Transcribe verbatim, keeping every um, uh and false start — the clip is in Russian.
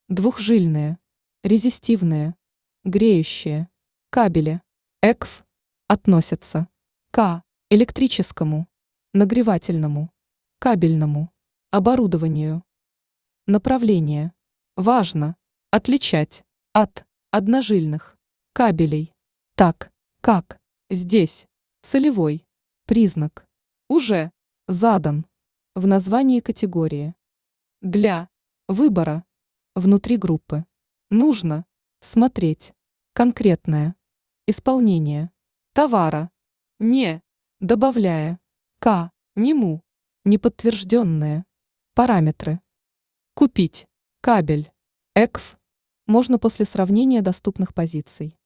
двухжильные, резистивные, греющие, кабели, ЭКФ, относятся к электрическому, нагревательному, кабельному оборудованию. Направление. Важно отличать от одножильных кабелей, так как здесь целевой признак уже задан в названии категории. Для выбора внутри группы нужно смотреть конкретное исполнение товара, не добавляя к нему неподтвержденные параметры. Купить кабель ЭКФ можно после сравнения доступных позиций.